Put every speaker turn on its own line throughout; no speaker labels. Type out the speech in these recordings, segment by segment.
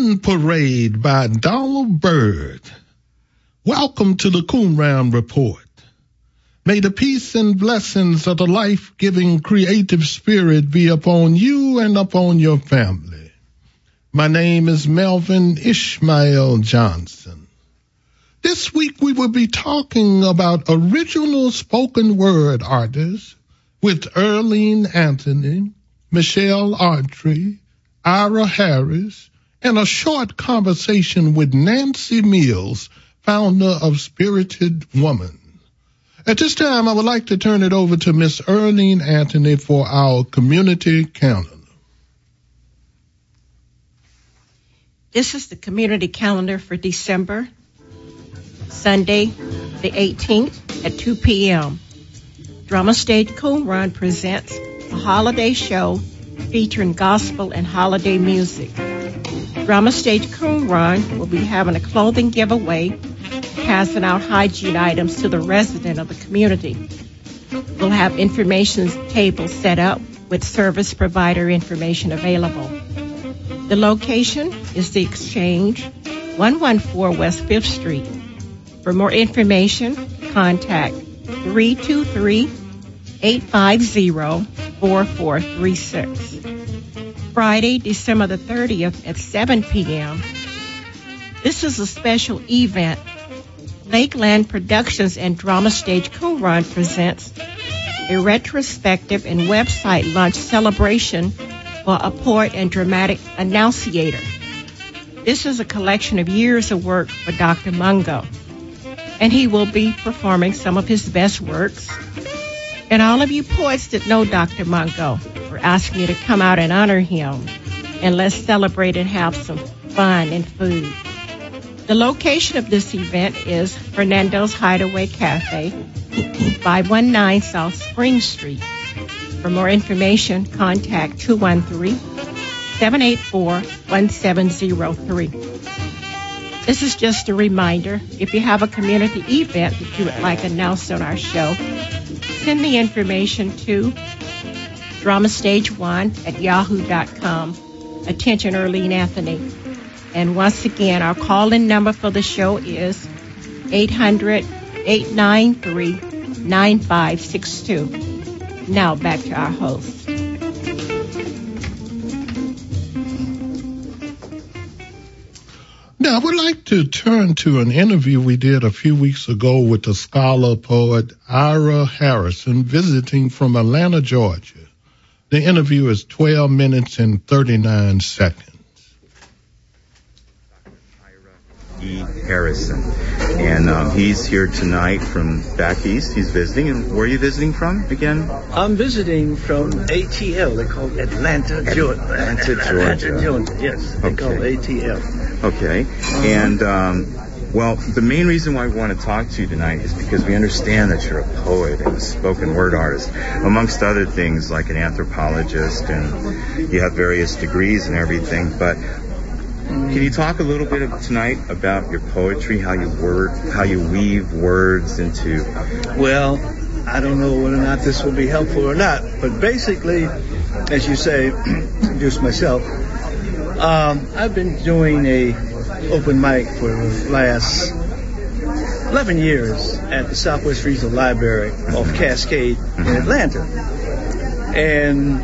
Gun Parade by Donald Byrd. Welcome to the Coonround Report. May the peace and blessings of the life-giving creative spirit be upon you and upon your family. My name is Melvin Ishmael Johnson. This week we will be talking about original spoken word artists with Earlene Anthony, Michelle Autry, Ira Harris, and a short conversation with Nancy Mills, founder of Spirited Woman. At this time, I would like to turn it over to Miss Earlene Anthony for our community calendar.
This is the community calendar for December, Sunday, the 18th at 2 p.m. Drama Stage Coon Run presents a holiday show featuring gospel and holiday music. Drama Stage Coon Run will be having a clothing giveaway, passing out hygiene items to the resident of the community. We'll have information tables set up with service provider information available. The location is the Exchange, 114 West 5th Street. For more information, contact 323-850-4436. Friday, December the 30th at 7 p.m. This is a special event. Lakeland Productions and Drama Stage Coon Run presents a retrospective and website launch celebration for a poet and dramatic annunciator. This is a collection of years of work for Dr. Mungo, and he will be performing some of his best works. And all of you poets that know Dr. Mungo, we're asking you to come out and honor him, and let's celebrate and have some fun and food. The location of this event is Fernando's Hideaway Cafe, 519 South Spring Street. For more information, contact 213-784-1703. This is just a reminder, if you have a community event that you would like announced on our show, send the information to dramastage1@yahoo.com. Attention, Earlene Anthony. And once again, our call-in number for the show is 800-893-9562. Now back to our host.
Now, I would like to turn to an interview we did a few weeks ago with the scholar poet Ira Harrison, visiting from Atlanta, Georgia. The interview is 12 minutes and 39 seconds.
E. Harrison, and he's here tonight from back east. He's visiting. And where are you visiting from again?
I'm visiting from ATL. They call it Atlanta, Georgia.
Atlanta,
Georgia. Yes, they call it ATL.
Okay, and well, the main reason why we want to talk to you tonight is because we understand that you're a poet and a spoken word artist, amongst other things, like an anthropologist, and you have various degrees and everything. But can you talk a little bit tonight about your poetry, how you weave words into...
Well, I don't know whether or not this will be helpful or not, but basically, as you say, introduce myself, I've been doing a open mic for the last 11 years at the Southwest Regional Library off Cascade in Atlanta. And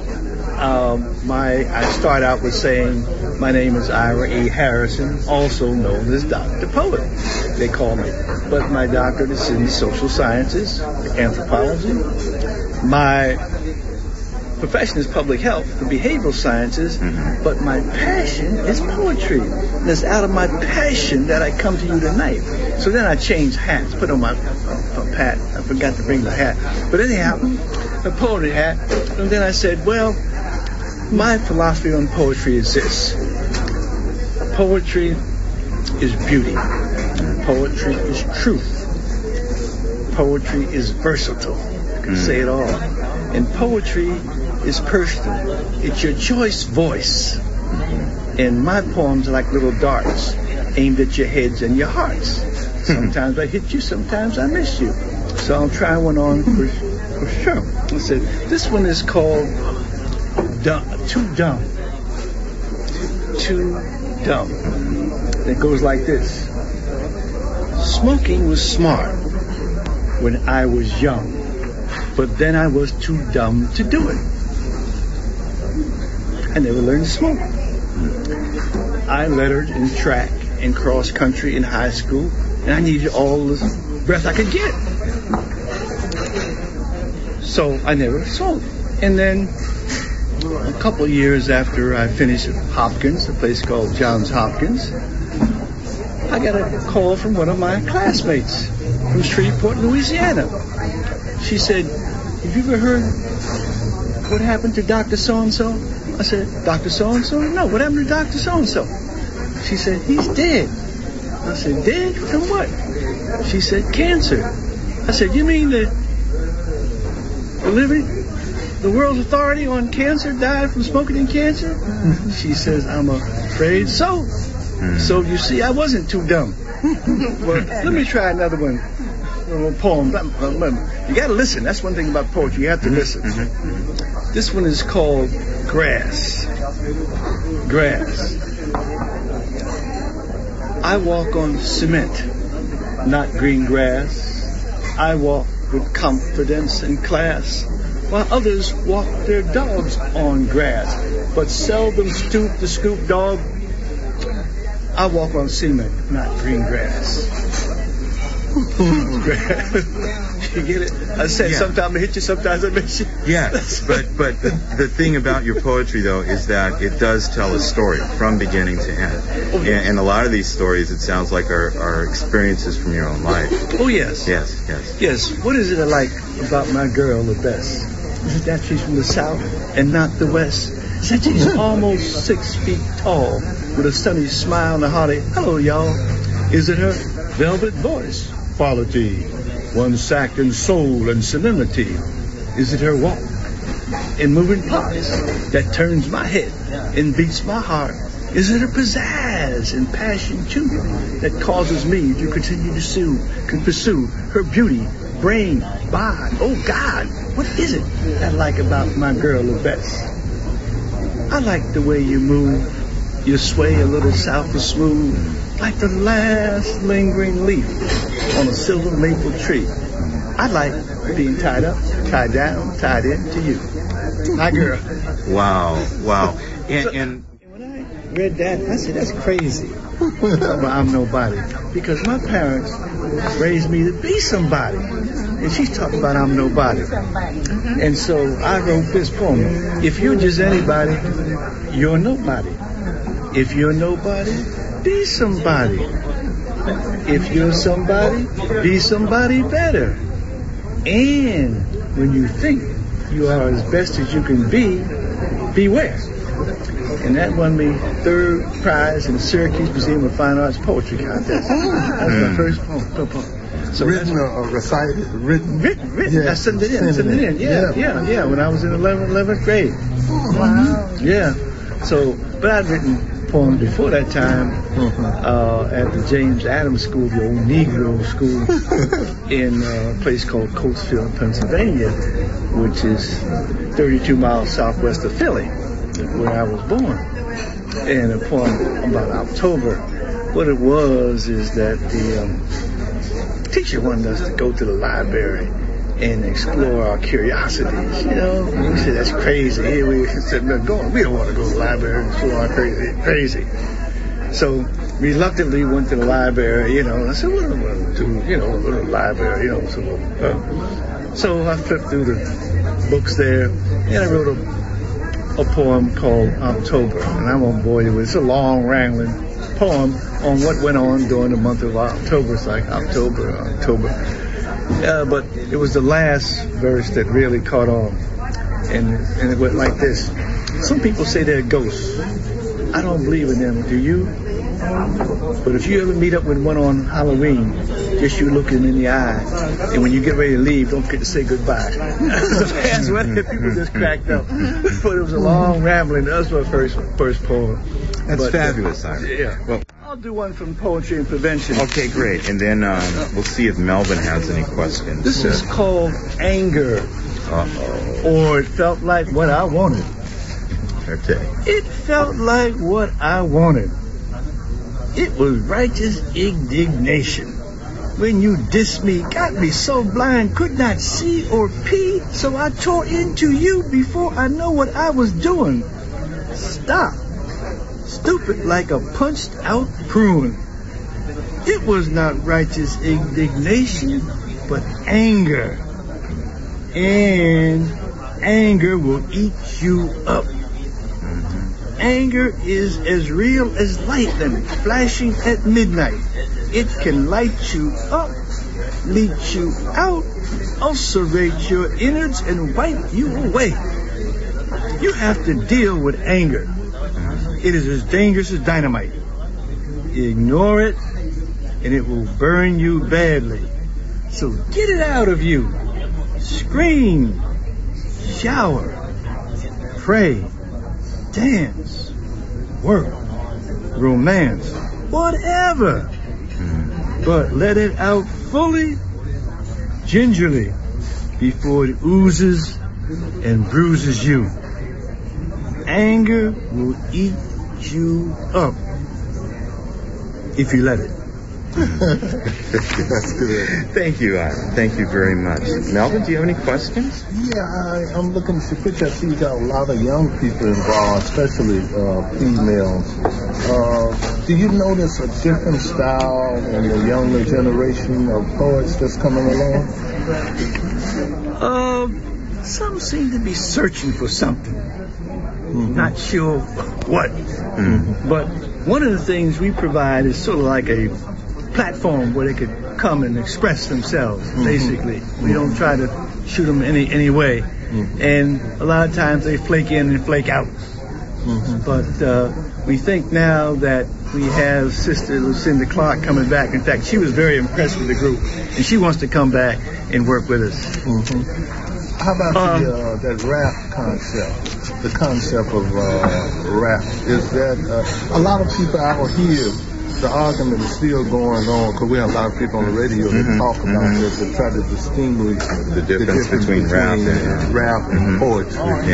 I start out with saying my name is Ira E. Harrison, also known as Dr. Poet, they call me. But my doctorate is in social sciences, anthropology. My profession is public health, the behavioral sciences, but my passion is poetry. And it's out of my passion that I come to you tonight. So then I changed hats, put on my hat. I forgot to bring the hat. But anyhow, a poetry hat. And then I said, well, my philosophy on poetry is this. Poetry is beauty. Poetry is truth. Poetry is versatile. You can say it all. And poetry is personal. It's your choice voice. And my poems are like little darts aimed at your heads and your hearts. Sometimes I hit you, sometimes I miss you. So I'll try one on for sure. I said, this one is called Too Dumb. Too dumb. It goes like this. Smoking was smart when I was young, but then I was too dumb to do it. I never learned to smoke. I lettered in track and cross country in high school, and I needed all the breath I could get. So I never smoked. And then a couple of years after I finished at Hopkins, a place called Johns Hopkins, I got a call from one of my classmates from Shreveport, Louisiana. She said, have you ever heard what happened to Dr. So-and-so? I said, Dr. So-and-so? No, what happened to Dr. So-and-so? She said, he's dead. I said, dead? From what? She said, cancer. I said, you mean the world's authority on cancer died from smoking and cancer? She says, I'm afraid so. So you see, I wasn't too dumb. Well, let me try another one. A poem. You got to listen. That's one thing about poetry. You have to listen. This one is called Grass. Grass. I walk on cement, not green grass. I walk with confidence and class, while others walk their dogs on grass, but seldom stoop to scoop dog. I walk on cement, not green grass. You get it? I said sometimes I hit you, sometimes I miss you.
Yes, but the thing about your poetry, though, is that it does tell a story from beginning to end. And a lot of these stories, it sounds like, are experiences from your own life.
Oh, yes.
Yes.
Yes. What is it I like about my girl the best? Is it that she's from the South and not the West? Is that she's almost 6 feet tall with a sunny smile and a hearty, hello, y'all. Is it her velvet voice? Quality, one sacked in soul and serenity. Is it her walk in moving parts that turns my head and beats my heart? Is it her pizzazz and passion too that causes me to continue to pursue her beauty, brain, bod? Oh God, what is it I like about my girl the best? I like the way you move. You sway a little south of smooth, like the last lingering leaf on a silver maple tree. I like being tied up, tied down, tied in to you. My girl.
Wow. And
when I read that, I said, that's crazy. But I'm nobody. Because my parents raised me to be somebody. And she's talking about I'm nobody. And so I wrote this poem. If you're just anybody, you're nobody. If you're nobody, be somebody. If you're somebody, be somebody better. And when you think you are as best as you can be, beware. And that won me 3rd prize in the Syracuse Museum of Fine Arts Poetry Contest. That was my first poem. So
written or recited? Written.
Yeah. I sent it in. Yeah. When I was in 11th grade.
Oh, wow.
Yeah. So, but I'd written poems before that time at the James Adams School, the old Negro school, in a place called Coatesville, Pennsylvania, which is 32 miles southwest of Philly, where I was born. And a poem about October. What it was is that the teacher wanted us to go to the library and explore our curiosities, you know. We said, that's crazy. Here we said, we don't want to go to the library and explore our crazy. So reluctantly went to the library, you know, and I said, what do I want to do? You know, go to the library, you know. So I flipped through the books there, and I wrote a poem called October, and I won't bore you with it. It's a long, wrangling poem on what went on during the month of October. It's like October. But it was the last verse that really caught on, and it went like this. Some people say they're ghosts. I don't believe in them, do you? But if you ever meet up with one on Halloween, just you looking in the eye, and when you get ready to leave, don't forget to say goodbye. That's what people just cracked up. But it was a long rambling. That was my first poem.
That's fabulous, Simon.
Yeah. Well, I'll do one from Poetry and Prevention.
Okay, great. And then we'll see if Melvin has any questions.
This is called Anger. Or It Felt Like What I Wanted.
Okay.
It felt like what I wanted. It was righteous indignation. When you dissed me, got me so blind, could not see or pee, so I tore into you before I know what I was doing. Stop. Stupid like a punched out prune. It was not righteous indignation, but anger. And anger will eat you up. Anger is as real as lightning flashing at midnight. It can light you up, leach you out, ulcerate your innards, and wipe you away. You have to deal with anger. It is as dangerous as dynamite. Ignore it, and it will burn you badly. So get it out of you. Scream, shower, pray, dance, work, romance, whatever. But let it out fully, gingerly, before it oozes and bruises you. Anger will eat you up if you let it.
That's good. Thank you, Ivan. Thank you very much. Melvin, do you have any questions?
Yeah, I'm looking to picture. I see you got a lot of young people involved, especially females. Do you notice a different style in the younger generation of poets that's coming along?
Some seem to be searching for something. Mm-hmm. Not sure what. Mm-hmm. But one of the things we provide is sort of like a platform where they could come and express themselves, basically. Mm-hmm. We don't try to shoot them any way. Mm-hmm. And a lot of times they flake in and flake out. Mm-hmm. But we think now that we have Sister Lucinda Clark coming back. In fact, she was very impressed with the group, and she wants to come back and work with us.
Mm-hmm. How about that rap concept? The concept of rap. Is that a lot of people out here, the argument is still going on because we have a lot of people on the radio that talk about this and try to distinguish
the difference between rap and
poetry.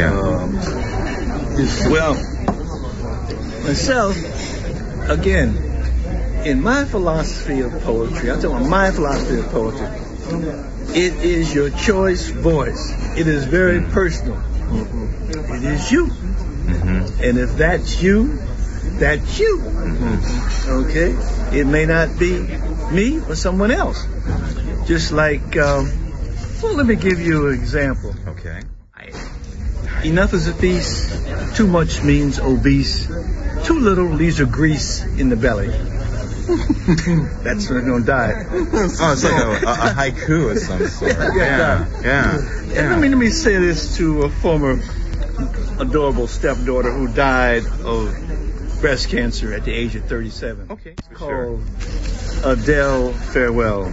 Well, myself, again, in my philosophy of poetry, I'm talking about my philosophy of poetry, it is your choice voice. It is very personal. Mm-hmm. It is you. Mm-hmm. And if that's you, that's you. Mm-hmm. Okay? It may not be me or someone else. Just like, let me give you an example.
Okay.
Enough is a feast. Too much means obese. Too little leaves a grease in the belly. That's when they're going to die.
Oh, it's like a haiku of some sort. Yeah.
Let me say this to a former adorable stepdaughter who died of breast cancer at the age of 37.
Okay.
Called Adele Farewell.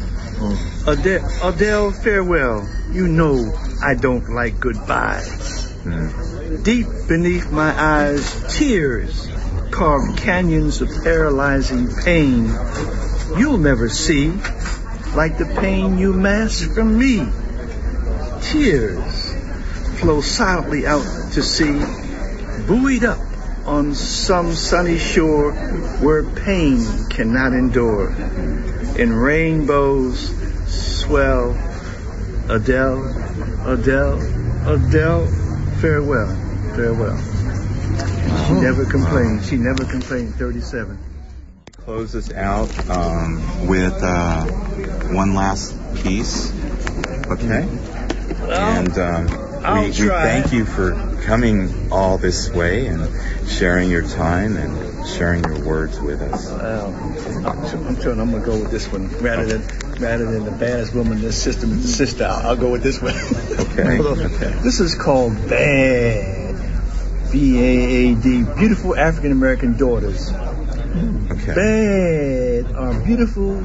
Adele Farewell, you know I don't like goodbyes. Deep beneath my eyes, tears carve canyons of paralyzing pain you'll never see, like the pain you mask from me. Tears flow silently out to sea, buoyed up on some sunny shore where pain cannot endure. And rainbows swell. Adele, Adele, Adele, farewell, farewell. She never complained. She never complained. 37.
Close us out with one last piece. Okay. And we thank you for coming all this way and sharing your time and sharing your words with us.
I'm going to go with this one rather than the baddest woman in this system is the sister. I'll go with this one.
Okay.
This is called Bad. B-A-A-D. Beautiful African American daughters.
Okay.
Bad are beautiful,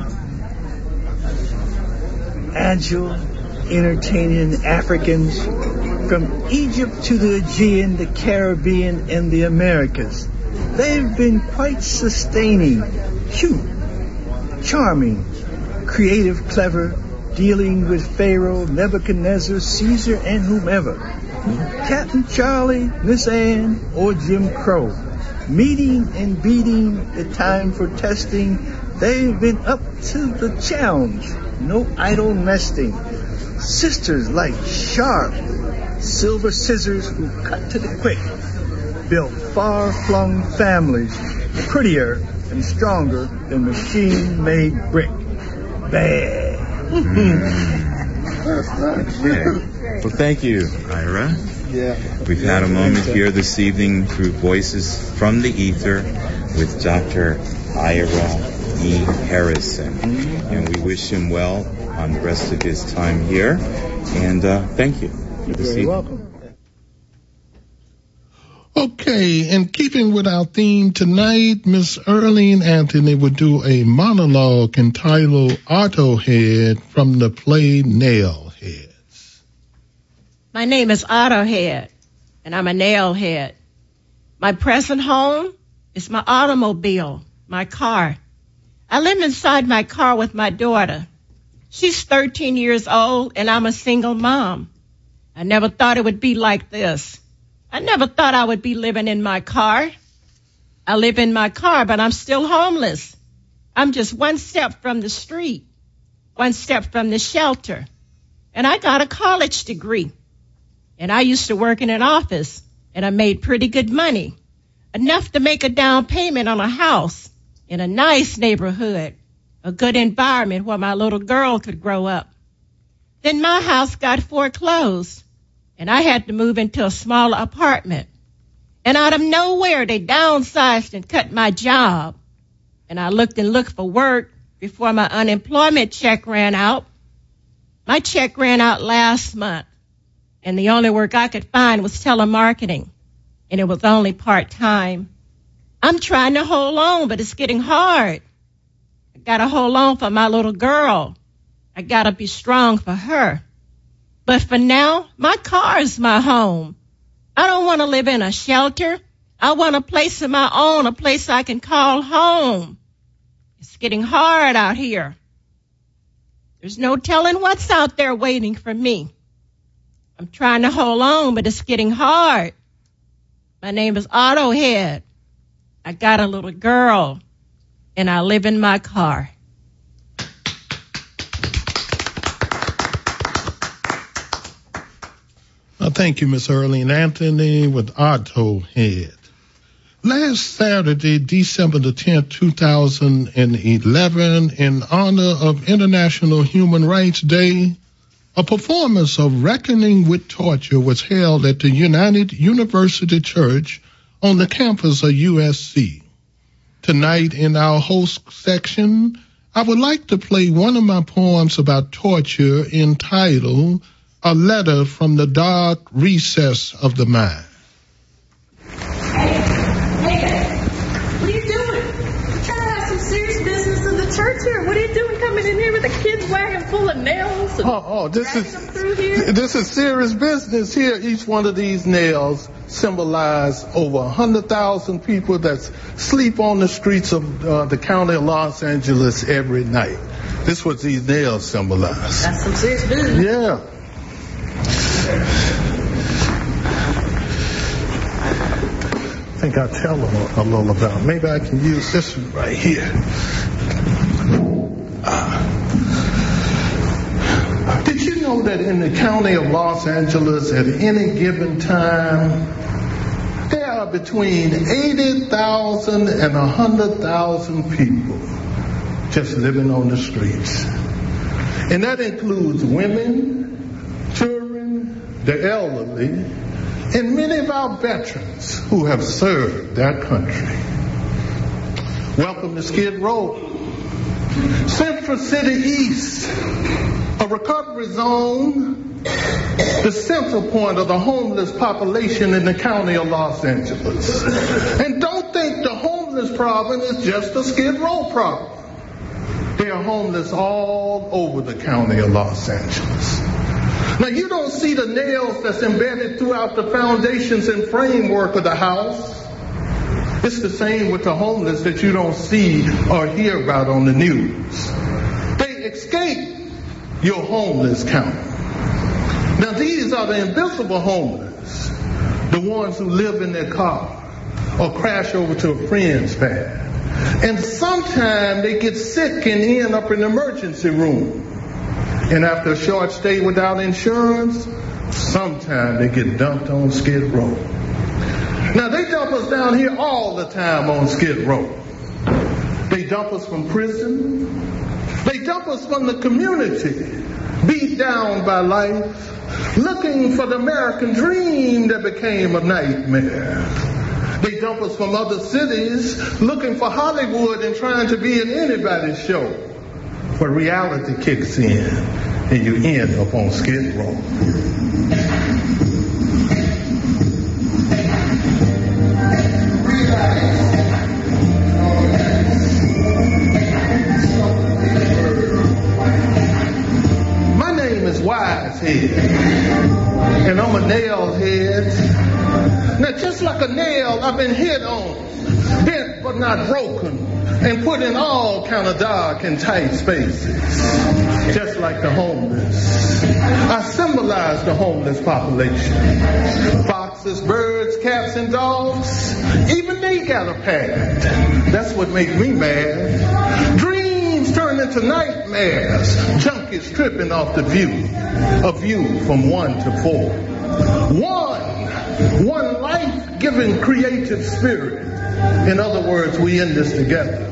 agile, entertaining Africans from Egypt to the Aegean, the Caribbean, and the Americas. They've been quite sustaining, cute, charming, creative, clever, dealing with Pharaoh, Nebuchadnezzar, Caesar, and whomever. Captain Charlie, Miss Anne, or Jim Crow. Meeting and beating the time for testing, they've been up to the challenge. No idle nesting. Sisters like sharp silver scissors who cut to the quick. Built far-flung families, prettier and stronger than machine-made brick. Bad.
Okay. Well, thank you, Ira.
Yeah.
We've had a moment here this evening through Voices from the Ether with Dr. Ira E. Harrison. And we wish him well on the rest of his time here. And thank you for this evening.
You're welcome.
Okay, in keeping with our theme tonight, Miss Earlene Anthony will do a monologue entitled Autohead from the play Nailheads.
My name is Autohead, and I'm a nailhead. My present home is my automobile, my car. I live inside my car with my daughter. She's 13 years old, and I'm a single mom. I never thought it would be like this. I never thought I would be living in my car. I live in my car, but I'm still homeless. I'm just one step from the street, one step from the shelter. And I got a college degree. And I used to work in an office, and I made pretty good money, enough to make a down payment on a house in a nice neighborhood, a good environment where my little girl could grow up. Then my house got foreclosed, and I had to move into a smaller apartment. And out of nowhere, they downsized and cut my job. And I looked for work before my unemployment check ran out. My check ran out last month, and the only work I could find was telemarketing, and it was only part-time. I'm trying to hold on, but it's getting hard. I gotta hold on for my little girl. I gotta be strong for her. But for now, my car is my home. I don't want to live in a shelter. I want a place of my own, a place I can call home. It's getting hard out here. There's no telling what's out there waiting for me. I'm trying to hold on, but it's getting hard. My name is Autohead. I got a little girl, and I live in my car.
Thank you, Miss Earlene Anthony with Autohead. Last Saturday, December the 10th, 2011, in honor of International Human Rights Day, a performance of Reckoning with Torture was held at the United University Church on the campus of USC. Tonight, in our host section, I would like to play one of my poems about torture entitled A Letter from the Dark Recess of the Mind.
Hey, what are you doing? I'm trying to have some serious business in the church here. What are you doing coming in here with a kid's wagon full of nails and dragging them through here?
This is serious business here. Each one of these nails symbolize over 100,000 people that sleep on the streets of the county of Los Angeles every night. This is what these nails symbolize.
That's some serious business.
Yeah. I think I'll tell them a little about it. Maybe I can use this one right here. Did you know that in the county of Los Angeles at any given time, there are between 80,000 and 100,000 people just living on the streets? And that includes women, children, the elderly, and many of our veterans who have served their country. Welcome to Skid Row, Central City East, a recovery zone, the central point of the homeless population in the county of Los Angeles. And don't think the homeless problem is just a Skid Row problem. They are homeless all over the county of Los Angeles. Now, you don't see the nails that's embedded throughout the foundations and framework of the house. It's the same with the homeless that you don't see or hear about on the news. They escape your homeless count. Now, these are the invisible homeless, the ones who live in their car, or crash over to a friend's pad. And sometimes they get sick and end up in the emergency room. And after a short stay without insurance, sometimes they get dumped on Skid Row. Now, they dump us down here all the time on Skid Row. They dump us from prison. They dump us from the community, beat down by life, looking for the American dream that became a nightmare. They dump us from other cities, looking for Hollywood and trying to be in anybody's show. But reality kicks in, and you end up on Skid Row. My name is Wisehead, and I'm a nail head. Now, just like a nail, I've been hit on, bent but not broken, and put in all kind of dark and tight spaces. Just like the homeless, I symbolize the homeless population. Foxes, birds, cats, and dogs, even they got a pad. That's what makes me mad. Dreams turn into nightmares. Junkies tripping off the view. A view from 1 to 4. One life-giving creative spirit. In other words, we in this together.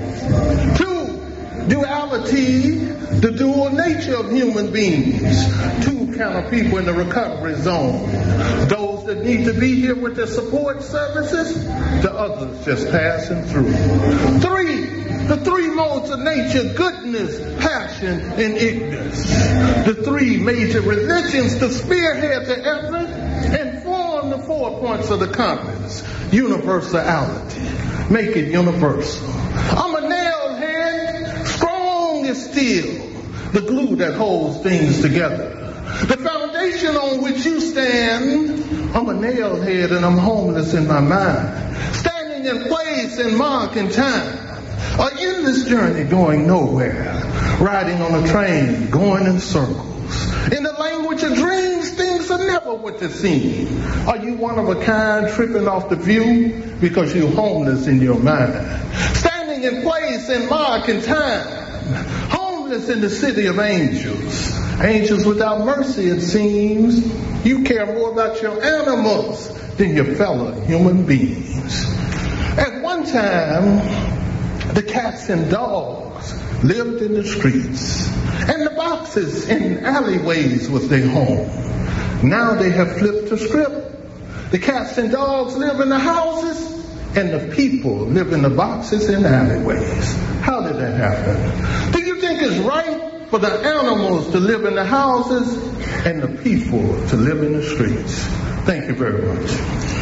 2, duality, the dual nature of human beings. 2 kind of people in the recovery zone. Those that need to be here with their support services, the others just passing through. 3, the 3 modes of nature: goodness, passion, and ignorance. The 3 major religions to spearhead the effort and form the 4 points of the compass. Universality. Make it universal. I'm a nail head, strong as steel, the glue that holds things together. The foundation on which you stand. I'm a nail head and I'm homeless in my mind, standing in place and marking time. Or in this journey going nowhere, riding on a train, going in circles. In the language of dreams, things are never what they seem. Are you one of a kind, tripping off the view because you're homeless in your mind? Standing in place and marking time. Homeless in the city of angels. Angels without mercy, it seems. You care more about your animals than your fellow human beings. At one time, the cats and dogs lived in the streets, and the boxes in alleyways was their home. Now they have flipped the script. The cats and dogs live in the houses, and the people live in the boxes and alleyways. How did that happen? Do you think it's right for the animals to live in the houses and the people to live in the streets? Thank you very much.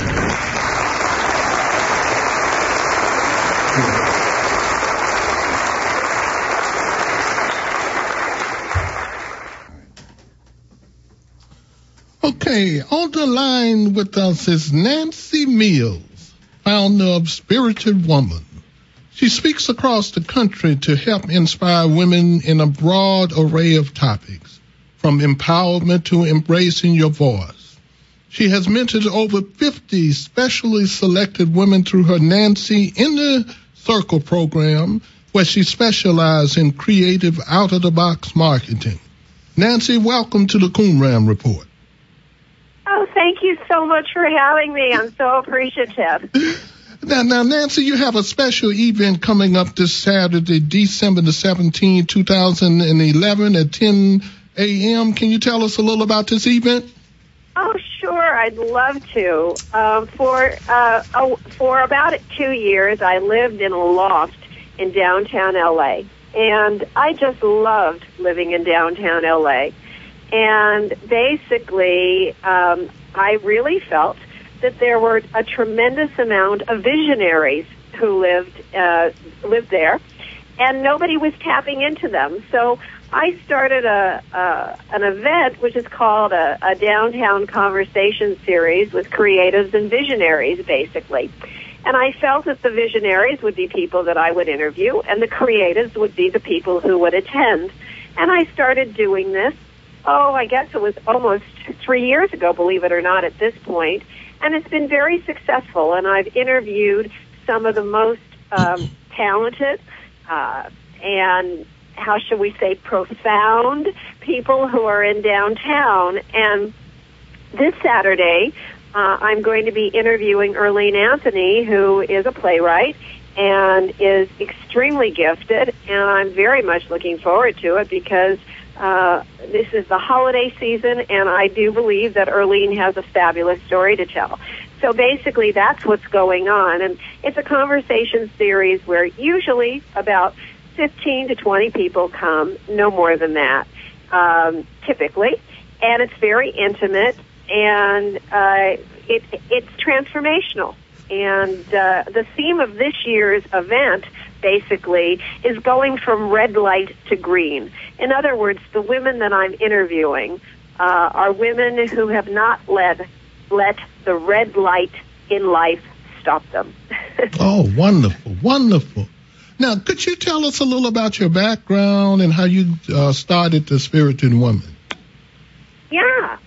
Okay, on the line with us is Nancy Mills, founder of Spirited Woman. She speaks across the country to help inspire women in a broad array of topics, from empowerment to embracing your voice. She has mentored over 50 specially selected women through her Nancy in the Circle program, where she specializes in creative out-of-the-box marketing. Nancy, welcome to the Coonran Report.
Oh, thank you so much for having me. I'm so appreciative.
Now, Nancy, you have a special event coming up this Saturday, December the 17th, 2011 at 10 a.m. Can you tell us a little about this event?
Oh, sure. I'd love to. For about 2 years, I lived in a loft in downtown L.A., and I just loved living in downtown L.A., and basically, I really felt that there were a tremendous amount of visionaries who lived there, and nobody was tapping into them. So I started an event which is called a Downtown Conversation Series with creatives and visionaries, basically. And I felt that the visionaries would be people that I would interview, and the creatives would be the people who would attend. And I started doing this I guess it was almost 3 years ago, believe it or not, at this point. And it's been very successful. And I've interviewed some of the most talented and, how shall we say, profound people who are in downtown. And this Saturday, I'm going to be interviewing Erlene Anthony, who is a playwright and is extremely gifted. And I'm very much looking forward to it because this is the holiday season, and I do believe that Erlene has a fabulous story to tell. So basically, that's what's going on. And it's a conversation series where usually about 15 to 20 people come, no more than that, typically. And it's very intimate, and it's transformational. And the theme of this year's event, basically, is going from red light to green. In other words, the women that I'm interviewing are women who have not let the red light in life stop them.
Oh, wonderful, wonderful. Now, could you tell us a little about your background and how you started the Spirited Woman?
Yeah,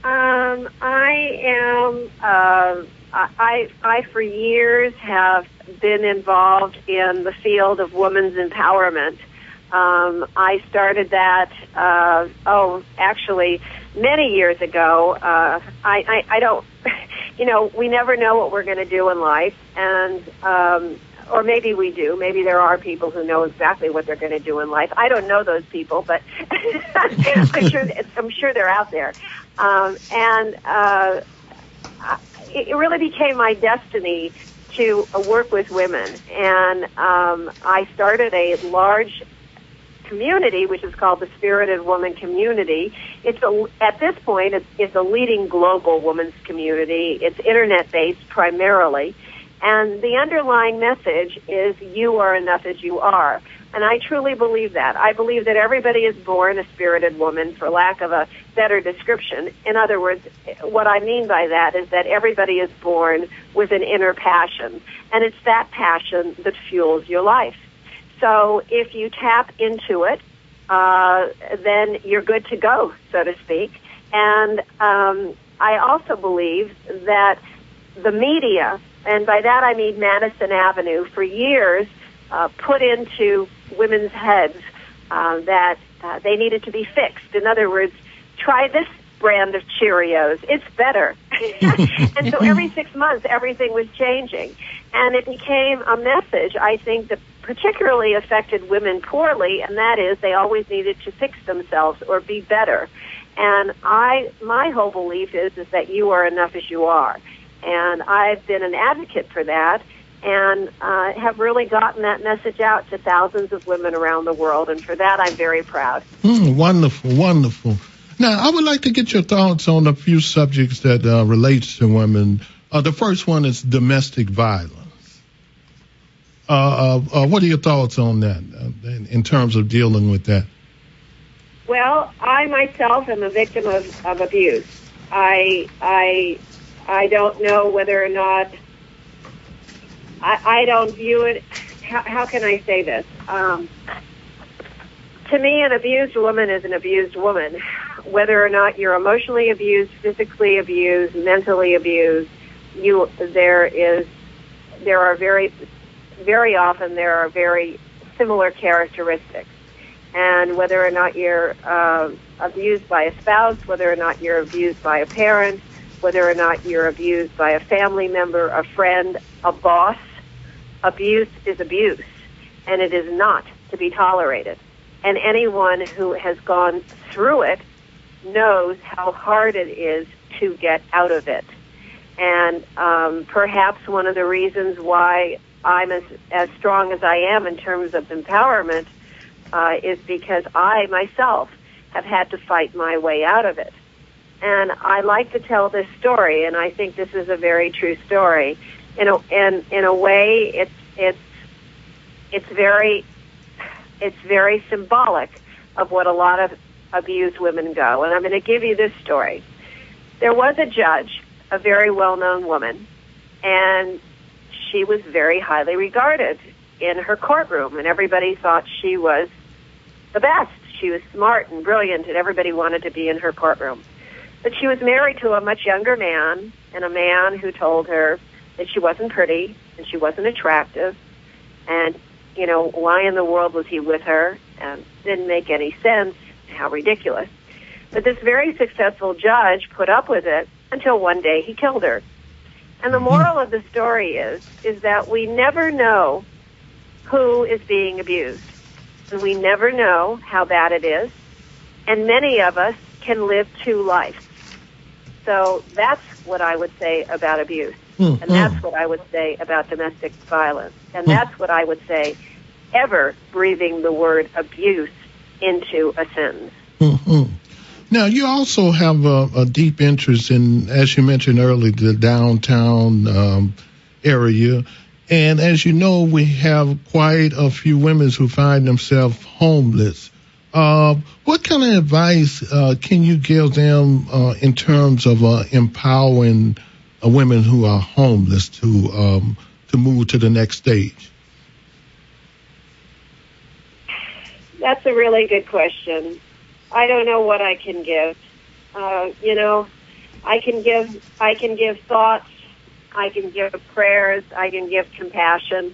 I for years have been involved in the field of women's empowerment. I started that, actually many years ago. I don't, we never know what we're going to do in life, and, or maybe we do. Maybe there are people who know exactly what they're going to do in life. I don't know those people, but I'm sure they're out there. It really became my destiny to work with women, and I started a large community, which is called the Spirited Woman Community. At this point, it's a leading global women's community. It's internet-based primarily, and the underlying message is you are enough as you are. And I truly believe that. I believe that everybody is born a spirited woman, for lack of a better description. In other words, what I mean by that is that everybody is born with an inner passion, and it's that passion that fuels your life. So if you tap into it, then you're good to go, so to speak. And I also believe that the media, and by that I mean Madison Avenue, for years put into women's heads that they needed to be fixed. In other words, try this brand of Cheerios. It's better. And so every 6 months, everything was changing. And it became a message, I think, that particularly affected women poorly, and that is they always needed to fix themselves or be better. And my whole belief is that you are enough as you are. And I've been an advocate for that, and have really gotten that message out to thousands of women around the world, and for that I'm very proud.
Wonderful, wonderful. Now, I would like to get your thoughts on a few subjects that relates to women. The first one is domestic violence. What are your thoughts on that in terms of dealing with that?
Well, I myself am a victim of abuse. I don't know whether or not I don't view it. How can I say this? To me, an abused woman is an abused woman. Whether or not you're emotionally abused, physically abused, mentally abused, there are very often there are very similar characteristics. And whether or not you're abused by a spouse, whether or not you're abused by a parent, whether or not you're abused by a family member, a friend, a boss, abuse is abuse, and it is not to be tolerated. And anyone who has gone through it knows how hard it is to get out of it. And perhaps one of the reasons why I'm as strong as I am in terms of empowerment is because I myself have had to fight my way out of it. And I like to tell this story, and I think this is a very true story. In a way, it's very symbolic of what a lot of abused women go. And I'm going to give you this story. There was a judge, a very well-known woman, and she was very highly regarded in her courtroom, and everybody thought she was the best. she was smart and brilliant, and everybody wanted to be in her courtroom. But she was married to a much younger man, and a man who told her that she wasn't pretty and she wasn't attractive, and, you know, why in the world was he with her? And didn't make any sense. How ridiculous. But this very successful judge put up with it until one day he killed her. And the moral of the story is that we never know who is being abused. And we never know how bad it is. And many of us can live two lives. So that's what I would say about abuse. And that's what I would say about domestic violence. And that's what I would say ever breathing the word abuse into a sentence.
Now, you also have a deep interest in, as you mentioned earlier, the downtown area. And as you know, we have quite a few women who find themselves homeless. What kind of advice can you give them in terms of empowering women who are homeless to move to the next stage?
That's a really good question. I don't know what I can give. You know, I can give thoughts, I can give prayers, I can give compassion.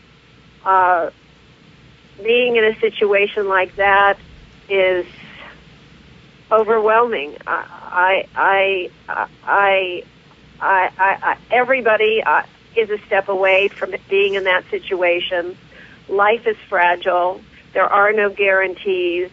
Being in a situation like that is overwhelming. Everybody is a step away from being in that situation. Life is fragile. There are no guarantees.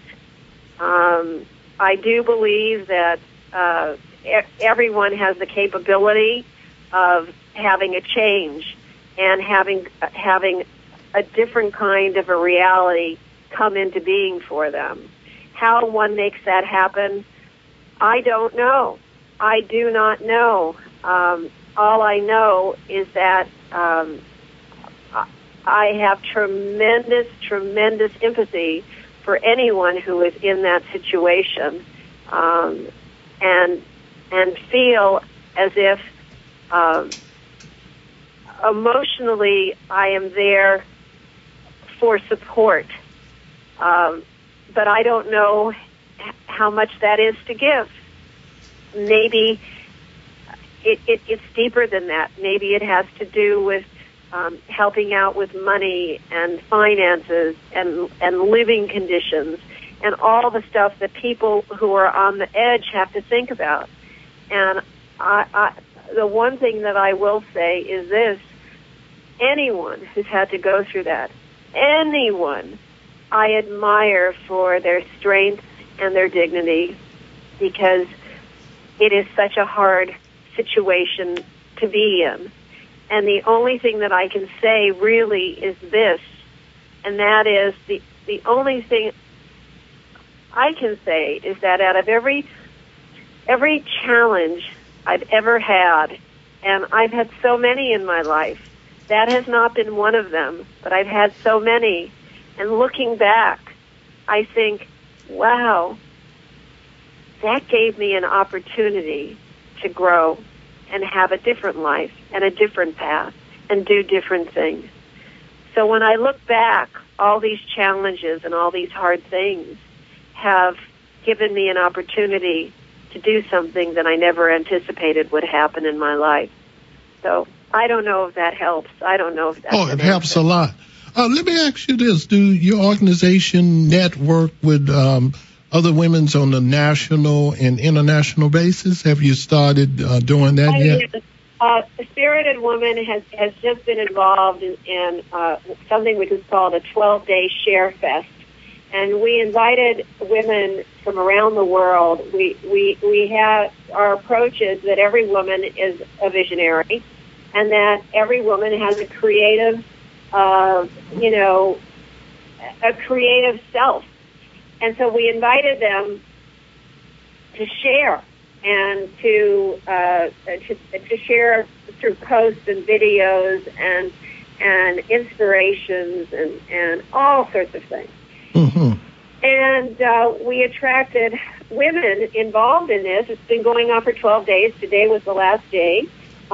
I do believe that everyone has the capability of having a change and having a different kind of a reality come into being for them. How one makes that happen, I don't know. I do not know. All I know is that I have tremendous, tremendous empathy for anyone who is in that situation, and feel as if emotionally I am there for support, but I don't know how much that is to give. Maybe it's deeper than that. Maybe it has to do with helping out with money and finances and living conditions and all the stuff that people who are on the edge have to think about. And the one thing that I will say is this: anyone who's had to go through that, anyone, I admire for their strength and their dignity, because it is such a hard situation to be in. And the only thing that I can say really is this, and that is the only thing I can say is that out of every challenge I've ever had, and I've had so many in my life, that has not been one of them, but I've had so many. And looking back, I think, wow, that gave me an opportunity to grow and have a different life and a different path and do different things. So when I look back, all these challenges and all these hard things have given me an opportunity to do something that I never anticipated would happen in my life. So I don't know if that helps. I don't know if that
it helps a lot. Let me ask you this. Do your organization network with other women on the national and international basis? Have you started doing that yet?
Spirited Woman has just been involved in something which is called a 12-day Share Fest. And we invited women from around the world. We have our approach is that every woman is a visionary, and that every woman has a creative, a creative self. And so we invited them to share and to share through posts and videos and inspirations and all sorts of things. Mm-hmm. And we attracted women involved in this. It's been going on for 12 days. Today was the last day.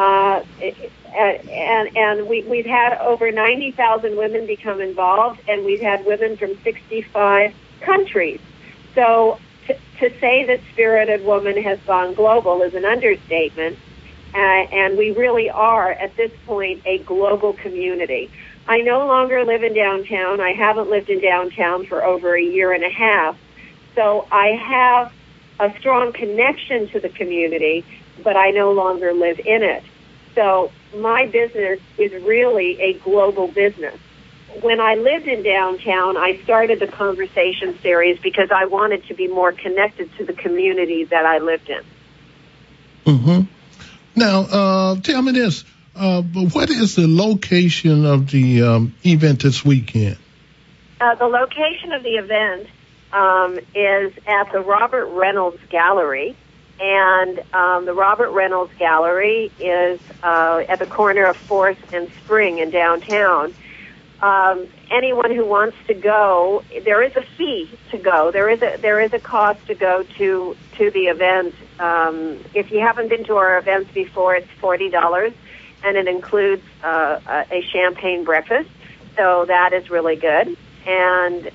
And we've had over 90,000 women become involved, and we've had women from 65 countries. So to say that Spirited Woman has gone global is an understatement, and we really are, at this point, a global community. I no longer live in downtown. I haven't lived in downtown for over a year and a half, so I have a strong connection to the community, but I no longer live in it. So my business is really a global business. When I lived in downtown, I started the conversation series because I wanted to be more connected to the community that I lived in.
Mm-hmm. Now, tell me this. What is the location of the event this weekend?
The location of the event is at the Robert Reynolds Gallery. And the Robert Reynolds Gallery is at the corner of 4th and Spring in downtown. Anyone who wants to go, there is a fee to go. There is a cost to go to the event. If you haven't been to our events before, it's $40, and it includes a champagne breakfast. So that is really good, and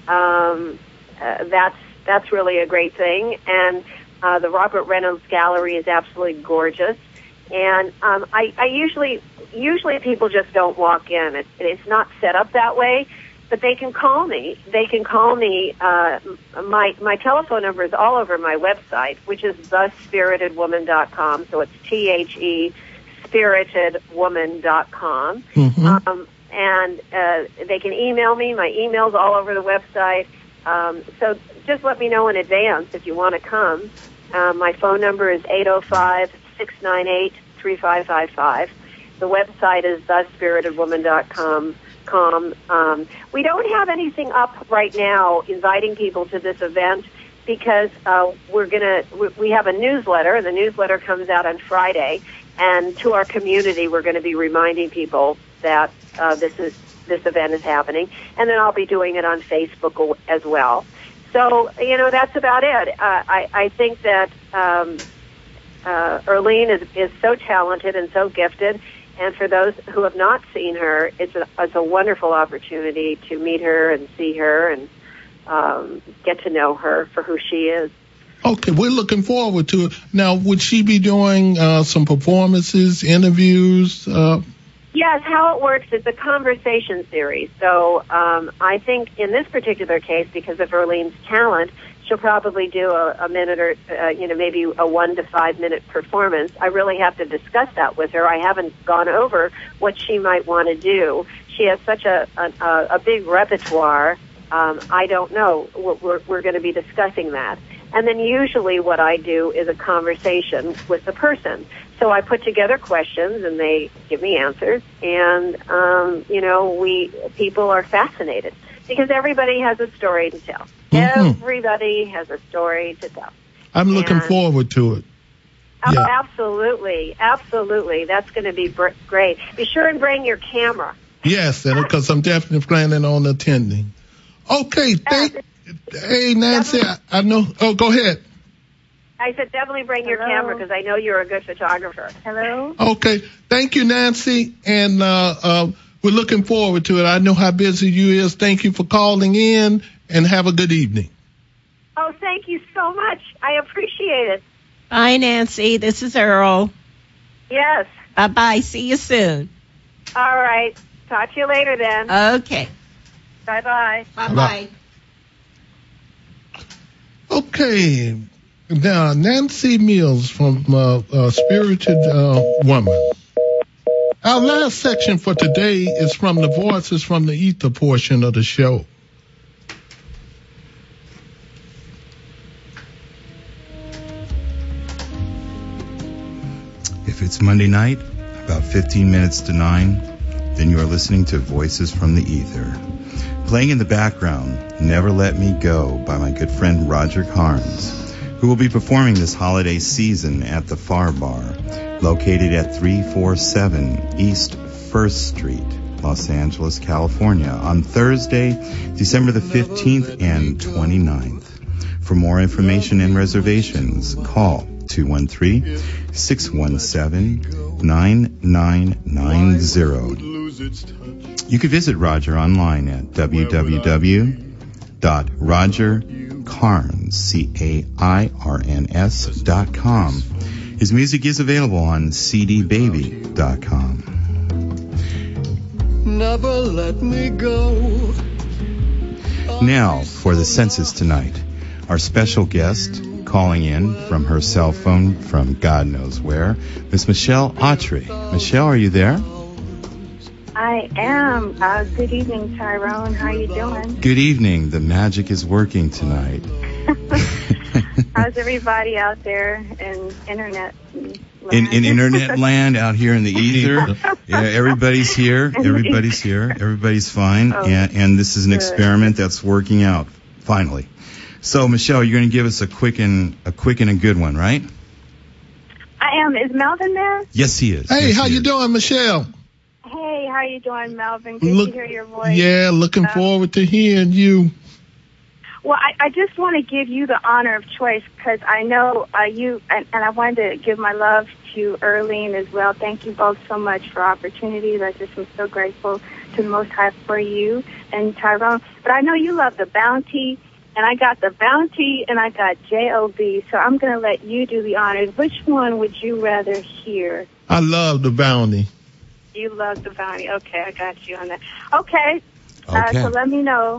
that's really a great thing. And the Robert Reynolds Gallery is absolutely gorgeous. And I usually people just don't walk in. It's not set up that way, but they can call me. They can call me. My telephone number is all over my website, which is thespiritedwoman.com. So it's THE spiritedwoman.com.
Mm-hmm.
And they can email me. My email's all over the website. So just let me know in advance if you want to come. My phone number is 805-698-3555. The website is thespiritedwoman.com. We don't have anything up right now inviting people to this event because we have a newsletter, and the newsletter comes out on Friday. And to our community, we're going to be reminding people that this event is happening, and then I'll be doing it on Facebook as well. So, that's about it. I think that Earlene is so talented and so gifted, and for those who have not seen her, it's a wonderful opportunity to meet her and see her and get to know her for who she is.
Okay, we're looking forward to it. Now, would she be doing some performances, interviews?
Yes, how it works is a conversation series. So I think in this particular case, because of Earlene's talent, she'll probably do a minute or, maybe a 1 to 5 minute performance. I really have to discuss that with her. I haven't gone over what she might want to do. She has such a big repertoire. I don't know. We're going to be discussing that. And then usually what I do is a conversation with the person. So I put together questions and they give me answers. And, people are fascinated because everybody has a story to tell. Mm-hmm. Everybody has a story to tell.
I'm looking forward to it.
Yeah. Absolutely. Absolutely. That's going to be great. Be sure and bring your camera.
Yes, because I'm definitely planning on attending. Okay. Hey, Nancy, I know. Oh, go ahead.
I said definitely bring your camera because I know you're a good photographer.
Hello?
Okay. Thank you, Nancy. And we're looking forward to it. I know how busy you is. Thank you for calling in, and have a good evening.
Oh, thank you so much. I appreciate it.
Bye, Nancy. This is Earl.
Yes.
Bye-bye. See you soon.
All right. Talk to you later then.
Okay.
Bye-bye.
Bye-bye.
Okay. Now, Nancy Mills from Spirited Woman. Our last section for today is from the Voices from the Ether portion of the show.
If it's Monday night, about 15 minutes to 9, then you are listening to Voices from the Ether. Playing in the background, Never Let Me Go by my good friend Roger Carnes, who will be performing this holiday season at the Far Bar, located at 347 East 1st Street, Los Angeles, California, on Thursday, December the 15th and 29th. For more information and reservations, call 213-617-9990. You can visit Roger online at www.roger-carnes.com. Carnes, CAIRNS.com. His music is available on CDBaby.com.
Never let me go.
Now, for the census tonight, our special guest calling in from her cell phone from God knows where, Miss Michelle Autry. Michelle, are you there?
I am. Good evening, Tyrone. How you doing?
Good evening. The magic is working tonight.
How's everybody out there in internet land?
In internet land out here in the ether? Yeah, everybody's here. Everybody's here. Everybody's fine.
Oh,
and this is an
good.
experiment that's working out, finally. So, Michelle, you're going to give us a quick and a good one, right?
I am. Is Melvin there?
Yes, he is.
Hey,
Yes,
how
he
you
is.
doing, Michelle?
Hey, how you doing, Melvin? Good to hear your voice.
Yeah, looking forward to hearing you.
Well, I just want to give you the honor of choice because I know you, and I wanted to give my love to Earlene as well. Thank you both so much for opportunities. I just am so grateful to the Most High for you and Tyrone. But I know you love the Bounty, and I got the Bounty, and I got J.O.B., so I'm going to let you do the honors. Which one would you rather hear?
I love the Bounty.
You love the Bounty. Okay, I got you on that. Okay.
Okay.
So let me know.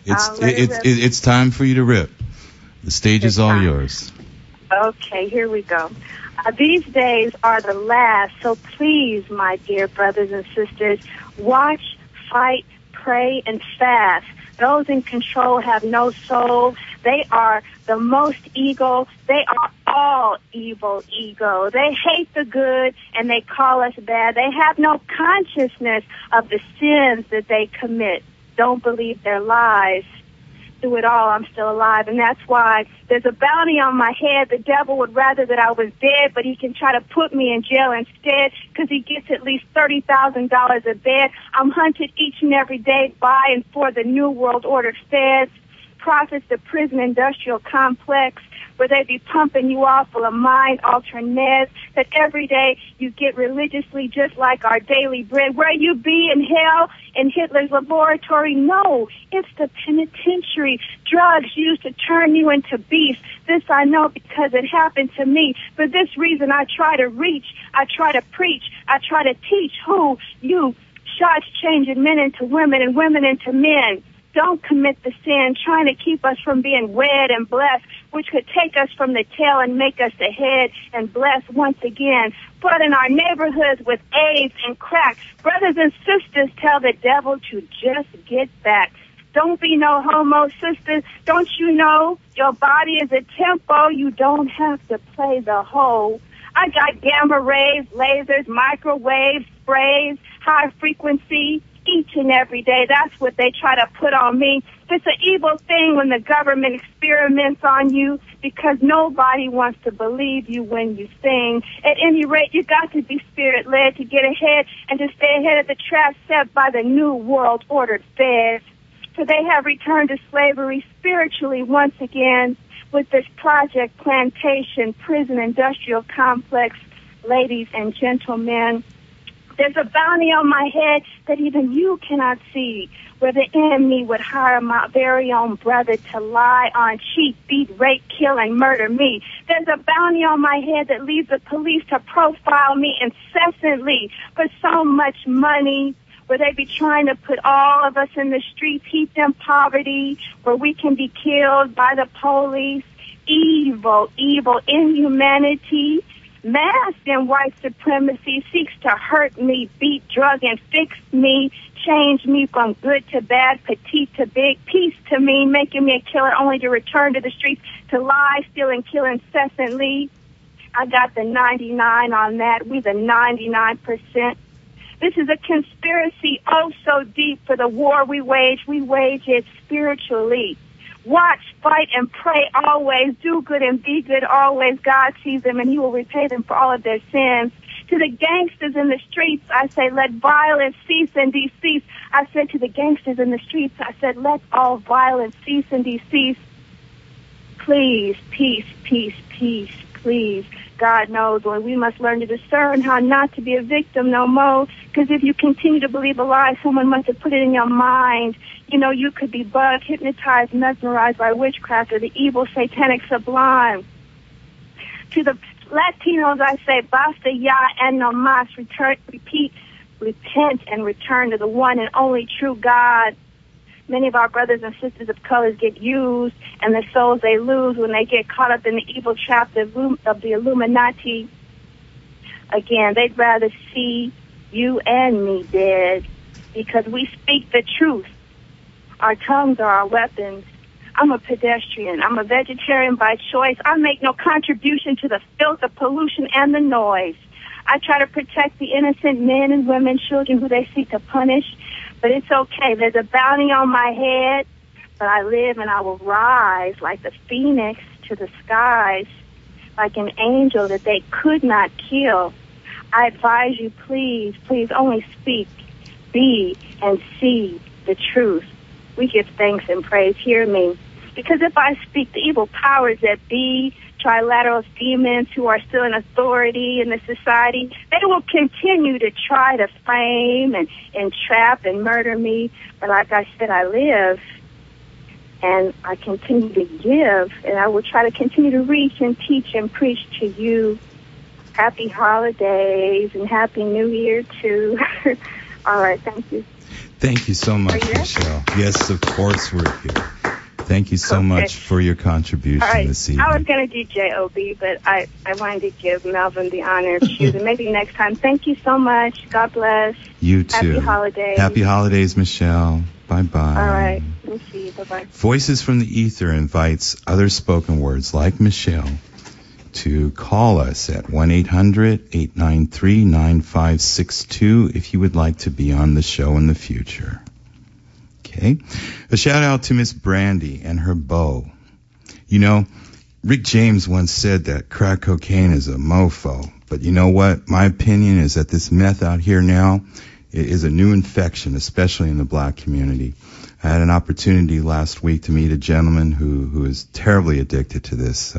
It's time for you to rip. The stage is all yours.
Okay, here we go. These days are the last, so please, my dear brothers and sisters, watch, fight, pray, and fast. Those in control have no soul. They are the most ego. They are all evil ego. They hate the good, and they call us bad. They have no consciousness of the sins that they commit. Don't believe their lies. Through it all, I'm still alive, and that's why there's a bounty on my head. The devil would rather that I was dead, but he can try to put me in jail instead because he gets at least $30,000 a bed. I'm hunted each and every day by and for the New World Order feds, profits, the prison industrial complex, where they be pumping you off full of mind-altering meds that every day you get religiously just like our daily bread. Where you be in hell, in Hitler's laboratory? No, it's the penitentiary. Drugs used to turn you into beasts. This I know because it happened to me. For this reason, I try to reach, I try to preach, I try to teach who you shots changing men into women and women into men. Don't commit the sin trying to keep us from being wed and blessed, which could take us from the tail and make us the head and bless once again. But in our neighborhoods with AIDS and crack, brothers and sisters tell the devil to just get back. Don't be no homo, sisters. Don't you know your body is a tempo? You don't have to play the whole. I got gamma rays, lasers, microwaves, sprays, high frequency, each and every day. That's what they try to put on me. It's an evil thing when the government experiments on you because nobody wants to believe you when you sing. At any rate, you got to be spirit-led to get ahead and to stay ahead of the trap set by the New World Order feds. For they have returned to slavery spiritually once again with this Project Plantation prison industrial complex, ladies and gentlemen. There's a bounty on my head that even you cannot see, where the enemy would hire my very own brother to lie on, cheat, beat, rape, kill, and murder me. There's a bounty on my head that leads the police to profile me incessantly for so much money, where they be trying to put all of us in the streets, heap in poverty, where we can be killed by the police. Evil, evil, inhumanity, masked in white supremacy seeks to hurt me, beat, drug, and fix me, change me from good to bad, petite to big, peace to me, making me a killer only to return to the streets to lie, steal, and kill incessantly. I got the 99 on that. We the 99%. This is a conspiracy oh so deep for the war we wage. We wage it spiritually. Watch, fight, and pray always. Do good and be good always. God sees them and he will repay them for all of their sins. To the gangsters in the streets, I say, let violence cease and decease. I said to the gangsters in the streets, I said, let all violence cease and decease. Please, peace, peace, peace, please. God knows, Lord, we must learn to discern how not to be a victim no more. Because if you continue to believe a lie, someone must have put it in your mind. You know, you could be bugged, hypnotized, mesmerized by witchcraft or the evil, satanic sublime. To the Latinos, I say, basta ya and no mas. Repeat, repent, and return to the one and only true God. Many of our brothers and sisters of color get used, and the souls they lose when they get caught up in the evil trap of the Illuminati. Again, they'd rather see you and me dead, because we speak the truth. Our tongues are our weapons. I'm a pedestrian. I'm a vegetarian by choice. I make no contribution to the filth, the pollution, and the noise. I try to protect the innocent men and women, children who they seek to punish. But it's okay. There's a bounty on my head, but I live and I will rise like the phoenix to the skies, like an angel that they could not kill. I advise you, please, please only speak, be, and see the truth. We give thanks and praise. Hear me. Because if I speak, the evil powers that be, trilateral demons who are still in authority in the society, they will continue to try to frame and entrap and murder me. But like I said, I live and I continue to give, and I will try to continue to reach and teach and preach to you. Happy holidays and Happy New Year too. All right, thank you.
Thank you so much, Michelle. Yes, of course we're here. Thank you so much for your contribution this evening.
I was going to do J.O.B., but I wanted to give Melvin the honor of choosing. Maybe next time. Thank you so much. God bless.
You too.
Happy holidays.
Happy holidays, Michelle. Bye-bye.
All right. We'll see you. Bye-bye.
Voices from the Ether invites other spoken words like Michelle to call us at 1-800-893-9562 if you would like to be on the show in the future. Okay. A shout out to Miss Brandy and her beau. You know, Rick James once said that crack cocaine is a mofo. But you know what? My opinion is that this meth out here now is a new infection, especially in the black community. I had an opportunity last week to meet a gentleman who is terribly addicted to this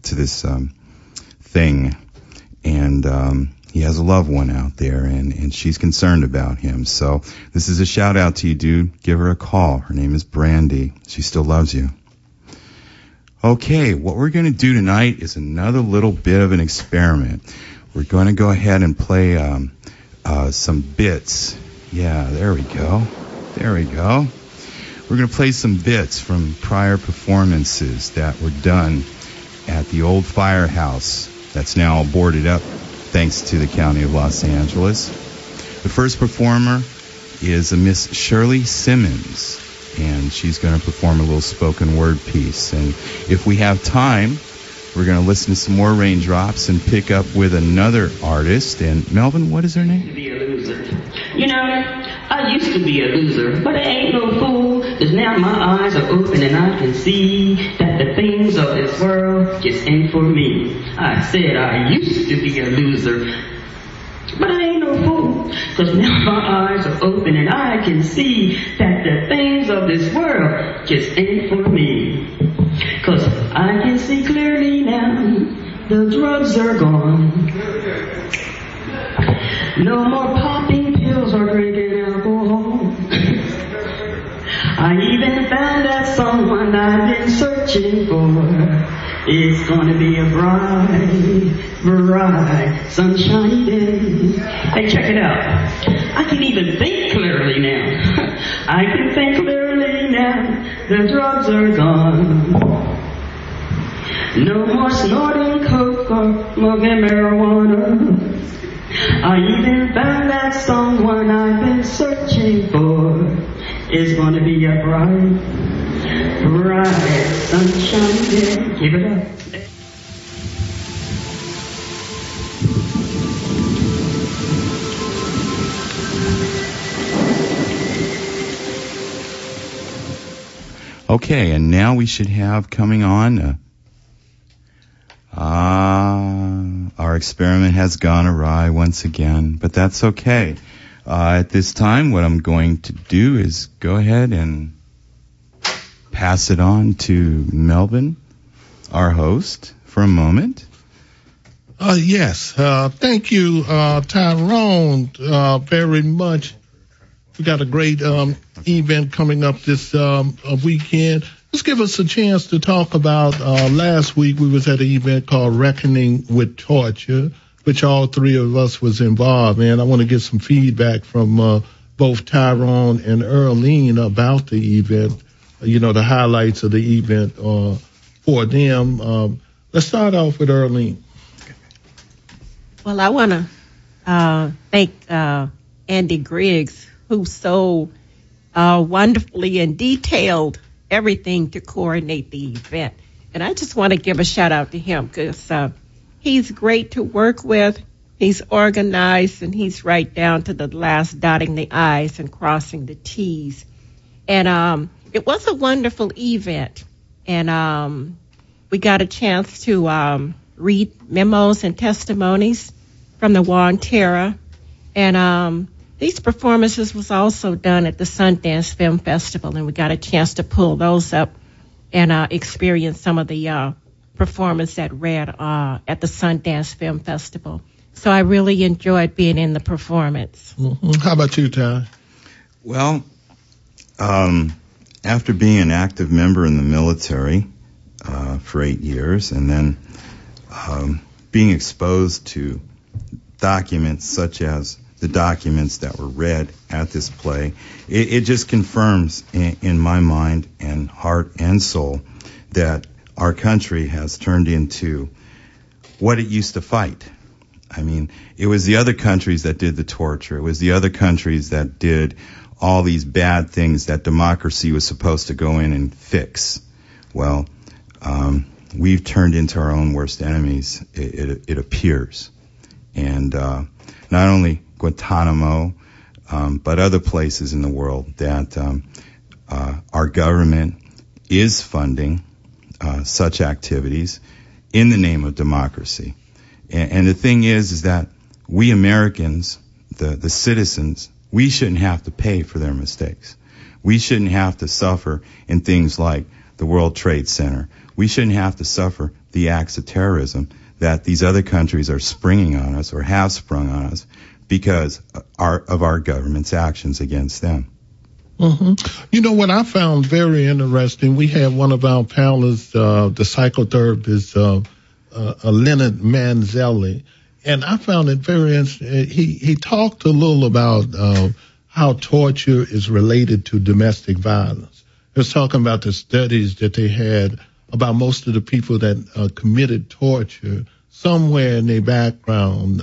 thing. And he has a loved one out there, and she's concerned about him. So this is a shout out to you, dude. Give her a call. Her name is Brandy. She still loves you. Okay, what we're going to do tonight is another little bit of an experiment. We're going to go ahead and play some bits. Yeah, there we go. There we go. We're going to play some bits from prior performances that were done at the old firehouse that's now boarded up, thanks to the County of Los Angeles. The first performer is a Miss Shirley Simmons, and she's going to perform a little spoken word piece. And if we have time, we're going to listen to some more Raindrops and pick up with another artist. And Melvin, what is her name?
To be a loser. You know, I used to be a loser, but I ain't no fool, 'cause now my eyes are open and I can see that the things of this world just ain't for me. I said I used to be a loser, but I ain't no fool, 'cause now my eyes are open and I can see that the things of this world just ain't for me. 'Cause I can see clearly now, the drugs are gone. No more popping pills or drinking alcohol. I even found that someone I've been searching for. It's gonna be a bright, bright, sunshiny day. Hey, check it out. I can even think clearly now. I can think clearly now. The drugs are gone. No more snorting coke or smoking marijuana. I even found that someone I've been searching for. It's gonna be a bright, bright, sunshiny day. Keep it up.
Okay, and now we should have coming on. Our experiment has gone awry once again, but that's okay. At this time, what I'm going to do is go ahead and pass it on to Melvin, our host, for a moment.
Yes. Thank you, Tyrone, very much. We got a great event coming up this weekend. Just give us a chance to talk about last week we was at an event called Reckoning with Torture, which all three of us was involved in. I want to get some feedback from both Tyrone and Earlene about the event, the highlights of the event for them. Let's start off with Earlene.
Well, I want to thank Andy Griggs, who so wonderfully and detailed everything to coordinate the event. And I just want to give a shout out to him because he's great to work with. He's organized, and he's right down to the last dotting the I's and crossing the T's. And it was a wonderful event. And we got a chance to read memos and testimonies from the War on Terror. And these performances was also done at the Sundance Film Festival, and we got a chance to pull those up and experience some of the performance that read at the Sundance Film Festival. So I really enjoyed being in the performance.
Mm-hmm. How about you, Ty?
Well, after being an active member in the military for 8 years, and then being exposed to documents such as the documents that were read at this play, it just confirms in my mind and heart and soul that our country has turned into what it used to fight. I mean, it was the other countries that did the torture. It was the other countries that did all these bad things that democracy was supposed to go in and fix. Well, we've turned into our own worst enemies, it appears. And not only Guantanamo, but other places in the world that our government is funding such activities in the name of democracy. And the thing is that we Americans, the citizens, we shouldn't have to pay for their mistakes. We shouldn't have to suffer in things like the World Trade Center. We shouldn't have to suffer the acts of terrorism that these other countries are springing on us or have sprung on us because of our government's actions against them.
Mm-hmm. You know what I found very interesting? We had one of our panelists, the psychotherapist, Leonard Manzelli, and I found it very interesting. He talked a little about how torture is related to domestic violence. He was talking about the studies that they had about most of the people that committed torture. Somewhere in their background,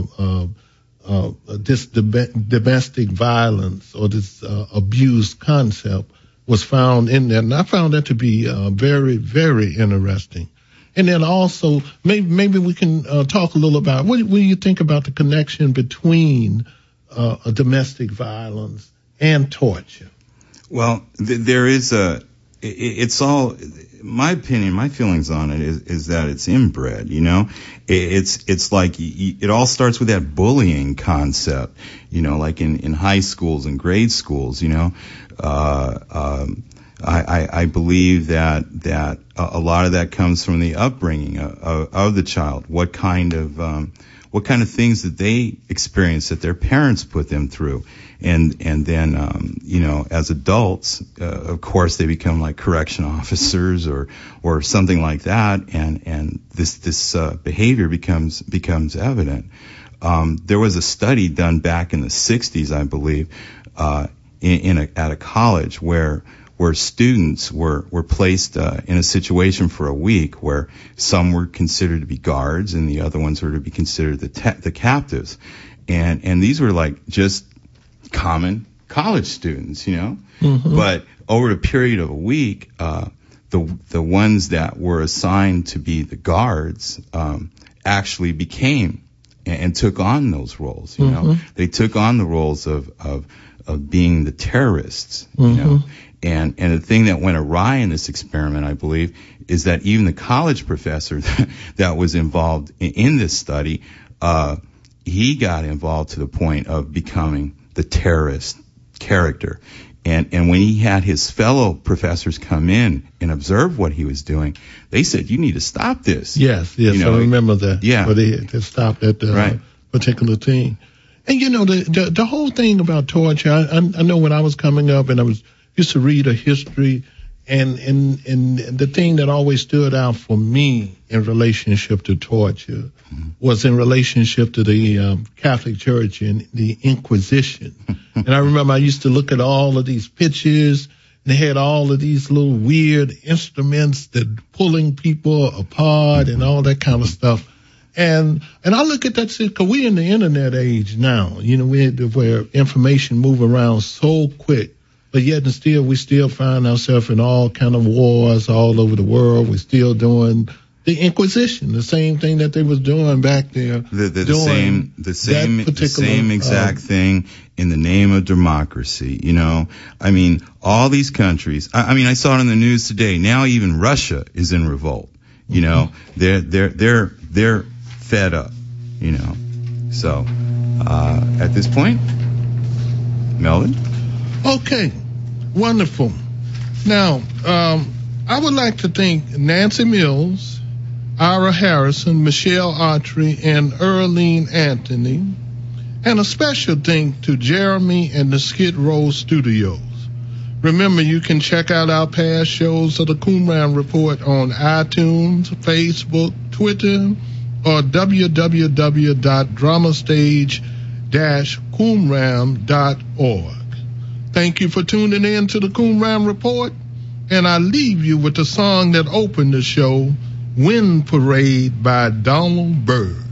this domestic violence or this abuse concept was found in there. And I found that to be very, very interesting. And then also, maybe we can talk a little about, what do you think about the connection between domestic violence and torture?
Well, there is it's all, my opinion, my feelings on it is that it's inbred, It's like it all starts with that bullying concept, like in high schools and grade schools, I believe that a lot of that comes from the upbringing of the child. What kind of things that they experience that their parents put them through, and then as adults, of course they become like correction officers or something like that, and this behavior becomes evident. There was a study done back in the 60s, I believe, at a college where students were placed in a situation for a week where some were considered to be guards and the other ones were to be considered the captives. And these were like just common college students, Mm-hmm. But over a period of a week, the ones that were assigned to be the guards actually became and took on those roles,
Mm-hmm.
They took on the roles of being the terrorists,
Mm-hmm.
And the thing that went awry in this experiment, I believe, is that even the college professor that was involved in this study, he got involved to the point of becoming the terrorist character. And when he had his fellow professors come in and observe what he was doing, they said, "You need to stop this."
Yes, I remember that.
Yeah.
But they stopped that particular thing. And the whole thing about torture, I know when I was coming up and I used to read a history, and the thing that always stood out for me in relationship to torture was in relationship to the Catholic Church and the Inquisition. And I remember I used to look at all of these pictures, and they had all of these little weird instruments that pulling people apart and all that kind of stuff. And I look at that, because we're in the internet age now, where information move around so quick. But yet and still, we still find ourselves in all kind of wars all over the world. We're still doing the Inquisition, the same thing that they was doing back there.
The same exact thing in the name of democracy. I mean, all these countries. I saw it on the news today. Now even Russia is in revolt. They're fed up. So at this point, Melvin.
Okay, wonderful. Now, I would like to thank Nancy Mills, Ira Harrison, Michelle Autry, and Earlene Anthony, and a special thank to Jeremy and the Skid Row Studios. Remember, you can check out our past shows of the Qumran Report on iTunes, Facebook, Twitter, or www.dramastage-qumran.org. Thank you for tuning in to the Qumran Report, and I leave you with the song that opened the show, Wind Parade by Donald Byrd.